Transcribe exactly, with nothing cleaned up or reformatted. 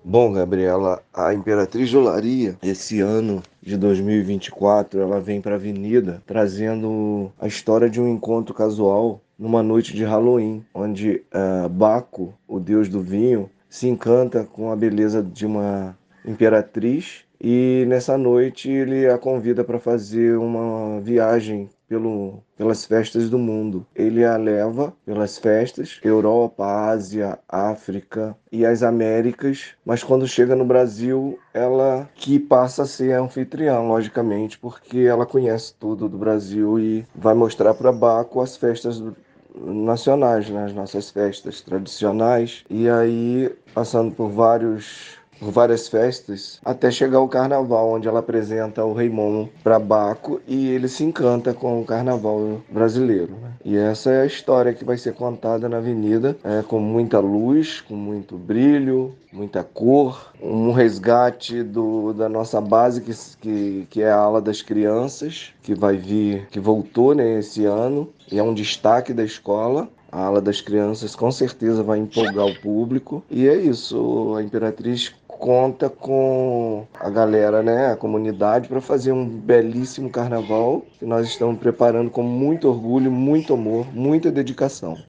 Bom, Gabriela, a Imperatriz de Olaria, esse ano de dois mil e vinte e quatro, ela vem para a Avenida trazendo a história de um encontro casual numa noite de Halloween, onde eh, Baco, o deus do vinho, se encanta com a beleza de uma imperatriz e nessa noite ele a convida para fazer uma viagem pelo, pelas festas do mundo. Ele a leva pelas festas, Europa, Ásia, África e as Américas, mas quando chega no Brasil, ela que passa a ser anfitriã, logicamente, porque ela conhece tudo do Brasil e vai mostrar para Baco as festas do- nacionais, né? As nossas festas tradicionais. E aí, passando por vários por várias festas, até chegar ao carnaval, onde ela apresenta o Rei Momo para Baco e ele se encanta com o carnaval brasileiro, né? E essa é a história que vai ser contada na Avenida, é, com muita luz, com muito brilho, muita cor, um resgate do, da nossa base, que, que, que é a ala das crianças, que vai vir, que voltou, né, esse ano, e é um destaque da escola. A ala das crianças com certeza vai empolgar o público. E é isso, a Imperatriz conta com a galera, né, a comunidade, para fazer um belíssimo carnaval que nós estamos preparando com muito orgulho, muito amor, muita dedicação.